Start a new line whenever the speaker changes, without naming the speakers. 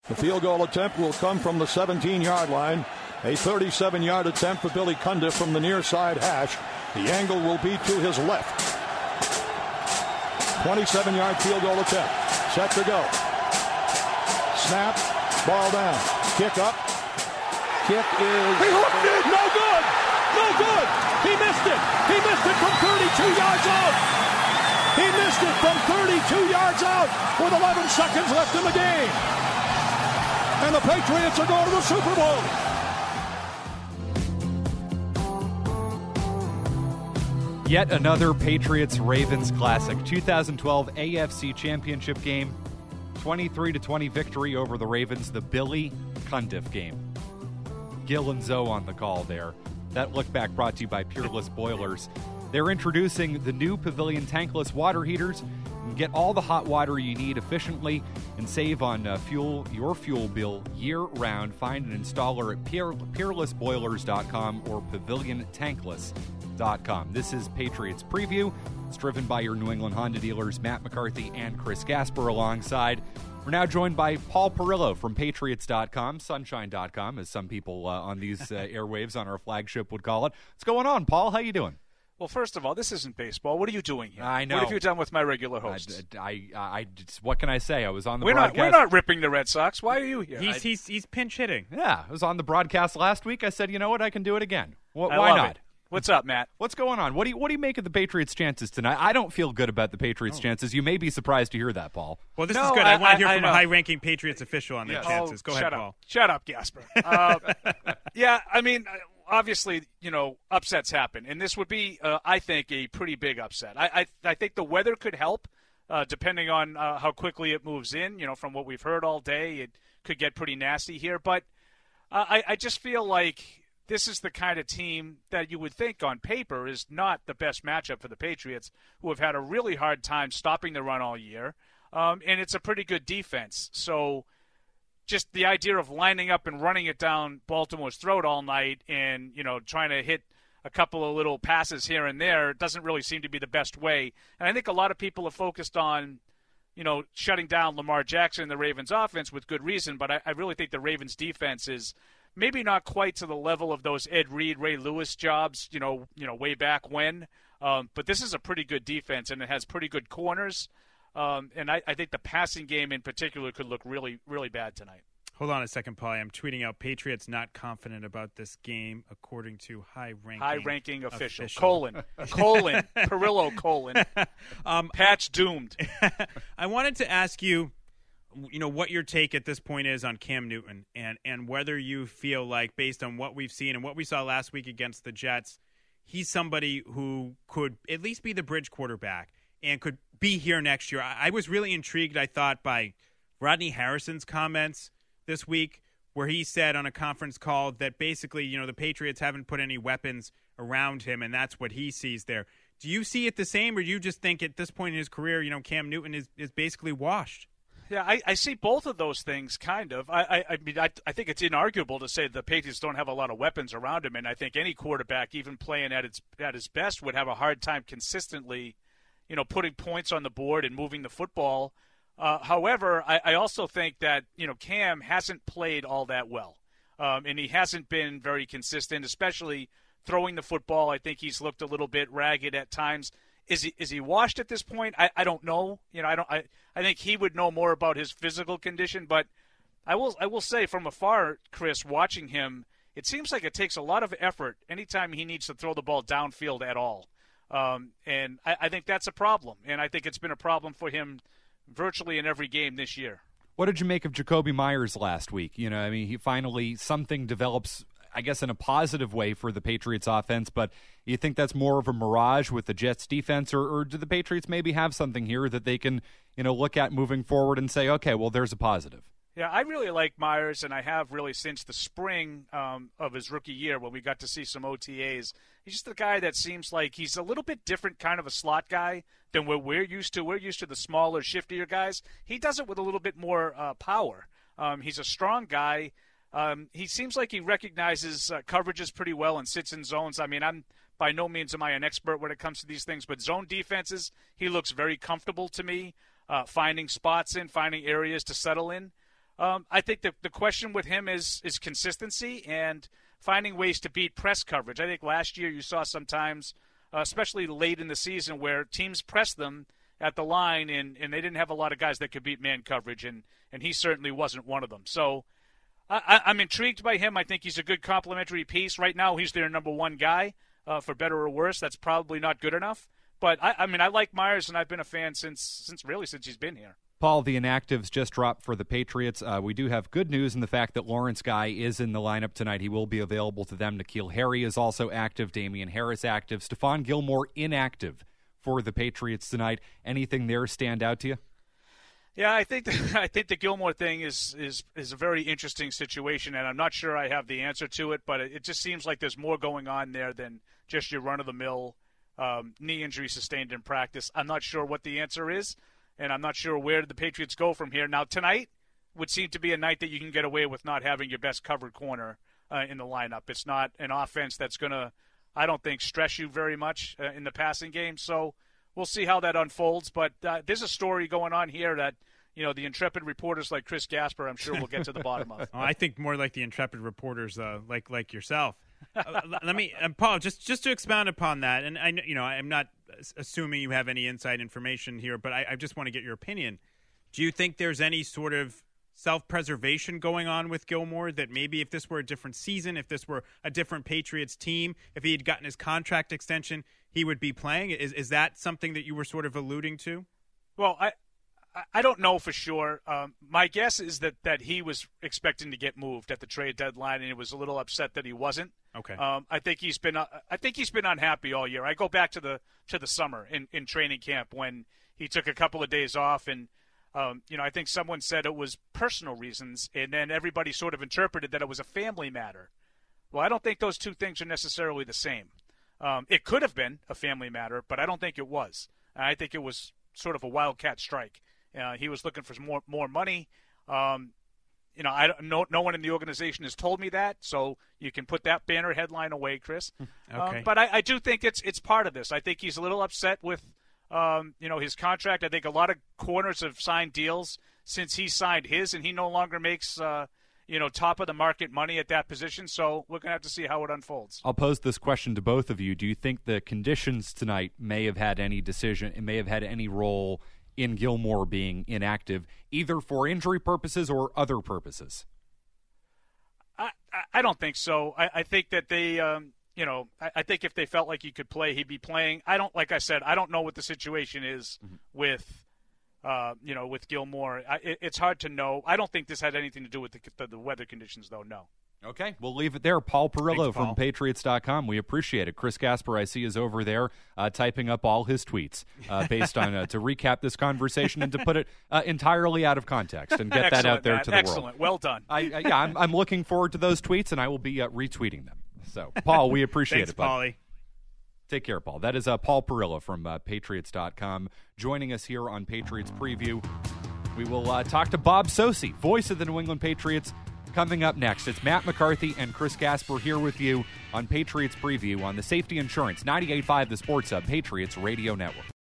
The field goal attempt will come from the 17-yard line. A 37-yard attempt for Billy Cundiff from the near side hash. The angle will be to his left. 27-yard field goal attempt. Set to go. Snap. Ball down. Kick up. Kick is... He hooked it! No good! No good! He missed it! He missed it from 32 yards out! He missed it from 32 yards out with 11 seconds left in the game. And the Patriots are going to the Super Bowl.
Yet another Patriots-Ravens classic. 2012 AFC Championship game. 23-20 victory over the Ravens. The Billy Cundiff game. Gil and Zoe on the call there. That look back brought to you by Peerless Boilers. They're introducing the new Pavilion tankless water heaters. You can get all the hot water you need efficiently and save on your fuel bill year-round. Find an installer at peerlessboilers.com or paviliontankless.com. This is Patriots Preview. It's driven by your New England Honda dealers, Matt McCarthy and Chris Gasper alongside. We're now joined by Paul Perillo from Patriots.com, Sunshine.com, as some people on these airwaves on our flagship would call it. What's going on, Paul? How you doing?
Well, first of all, this isn't baseball. What are you doing here?
I know.
What have you done with my regular hosts?
What can I say? I was on the
we're
broadcast.
We're not ripping the Red Sox. Why are you here?
He's pinch hitting.
Yeah, I was on the broadcast last week. I said, you know what? I can do it again. Why not?
It. What's up, Matt?
What's going on? What do you make of the Patriots' chances tonight? I don't feel good about the Patriots' chances. You may be surprised to hear that, Paul.
Well, this is good. I want to hear from a high-ranking Patriots official on their chances. Go ahead, Paul.
Shut up, Gasper. Yeah, I mean, obviously, upsets happen, and this would be, I think, a pretty big upset. I think the weather could help, depending on how quickly it moves in. From what we've heard all day, it could get pretty nasty here. But I just feel like this is the kind of team that you would think on paper is not the best matchup for the Patriots, who have had a really hard time stopping the run all year, and it's a pretty good defense. So just the idea of lining up and running it down Baltimore's throat all night and, trying to hit a couple of little passes here and there doesn't really seem to be the best way. And I think a lot of people are focused on, shutting down Lamar Jackson and the Ravens offense with good reason, but I really think the Ravens defense is maybe not quite to the level of those Ed Reed, Ray Lewis jobs, way back when. But this is a pretty good defense, and it has pretty good corners. And I think the passing game in particular could look really, really bad tonight.
Hold on a second, Paul. I'm tweeting out Patriots not confident about this game, according to high-ranking
official. Perillo, Patch doomed.
I wanted to ask you, what your take at this point is on Cam Newton and whether you feel like, based on what we've seen and what we saw last week against the Jets, he's somebody who could at least be the bridge quarterback and could be here next year. I was really intrigued, I thought, by Rodney Harrison's comments this week, where he said on a conference call that basically, the Patriots haven't put any weapons around him, and that's what he sees there. Do you see it the same, or do you just think at this point in his career, Cam Newton is basically washed?
Yeah, I see both of those things, kind of. I mean, I think it's inarguable to say the Patriots don't have a lot of weapons around him, and I think any quarterback, even playing at his best, would have a hard time consistently, putting points on the board and moving the football. However, I also think that, Cam hasn't played all that well, and he hasn't been very consistent, especially throwing the football. I think he's looked a little bit ragged at times. Is he washed at this point? I don't know. I think he would know more about his physical condition, but I will say from afar, Chris, watching him, it seems like it takes a lot of effort anytime he needs to throw the ball downfield at all. And I think that's a problem, and I think it's been a problem for him virtually in every game this year.
What did you make of Jacoby Myers last week? He finally, something develops, I guess, in a positive way for the Patriots offense, but you think that's more of a mirage with the Jets defense, or do the Patriots maybe have something here that they can, look at moving forward and say, okay, well, there's a positive?
Yeah, I really like Myers, and I have really since the spring of his rookie year when we got to see some OTAs. He's just a guy that seems like he's a little bit different kind of a slot guy than what we're used to. We're used to the smaller, shiftier guys. He does it with a little bit more power. He's a strong guy. He seems like he recognizes coverages pretty well and sits in zones. I mean, by no means am I an expert when it comes to these things, but zone defenses, he looks very comfortable to me, finding spots finding areas to settle in. I think the question with him is consistency and finding ways to beat press coverage. I think last year you saw sometimes, especially late in the season, where teams pressed them at the line and they didn't have a lot of guys that could beat man coverage, and he certainly wasn't one of them. So I'm intrigued by him. I think he's a good complementary piece. Right now he's their number one guy, for better or worse. That's probably not good enough. But, I like Myers, and I've been a fan since he's been here.
Paul, the inactives just dropped for the Patriots. We do have good news in the fact that Lawrence Guy is in the lineup tonight. He will be available to them. N'Keal Harry is also active. Damian Harris active. Stephon Gilmore inactive for the Patriots tonight. Anything there stand out to you?
Yeah, I think the Gilmore thing is a very interesting situation, and I'm not sure I have the answer to it, but it just seems like there's more going on there than just your run-of-the-mill knee injury sustained in practice. I'm not sure what the answer is, and I'm not sure where the Patriots go from here. Now, tonight would seem to be a night that you can get away with not having your best covered corner in the lineup. It's not an offense that's going to, I don't think, stress you very much in the passing game. So we'll see how that unfolds. But there's a story going on here that, the intrepid reporters like Chris Gasper, I'm sure we'll get to the bottom of.
I think more like the intrepid reporters like yourself. Let me, Paul, just to expound upon that, and I'm not assuming you have any inside information here, but I just want to get your opinion. Do you think there's any sort of self-preservation going on with Gilmore, that maybe if this were a different season, if this were a different Patriots team, if he had gotten his contract extension, he would be playing? Is that something that you were sort of alluding to?
Well, I don't know for sure. My guess is that he was expecting to get moved at the trade deadline, and he was a little upset that he wasn't.
Okay.
I think he's been unhappy all year. I go back to the summer in training camp when he took a couple of days off, and I think someone said it was personal reasons, and then everybody sort of interpreted that it was a family matter. Well, I don't think those two things are necessarily the same. It could have been a family matter, but I don't think it was. I think it was sort of a wildcat strike. He was looking for more money. No one in the organization has told me that, so you can put that banner headline away, Chris.
Okay.
But I do think it's part of this. I think he's a little upset with his contract. I think a lot of corners have signed deals since he signed his, and he no longer makes top of the market money at that position. So we're gonna have to see how it unfolds.
I'll pose this question to both of you. Do you think the conditions tonight may have had any role in Gilmore being inactive, either for injury purposes or other purposes?
I don't think so. I think that they, I think if they felt like he could play, he'd be playing. Like I said, I don't know what the situation is with Gilmore. It's hard to know. I don't think this had anything to do with the weather conditions, though. No.
Okay, we'll leave it there. Paul Perillo.
Thanks, Paul.
From Patriots.com. We appreciate it. Chris Gasper, I see, is over there typing up all his tweets based on to recap this conversation and to put it entirely out of context and get that out there to the world.
Excellent. Well done.
I'm looking forward to those tweets, and I will be retweeting them. So, Paul, we appreciate it, bud.
Paulie.
Take care, Paul. That is Paul Perillo from Patriots.com joining us here on Patriots Preview. We will talk to Bob Socci, voice of the New England Patriots, coming up next. It's Matt McCarthy and Chris Gasper here with you on Patriots Preview on the Safety Insurance 98.5 The Sports Hub Patriots Radio Network.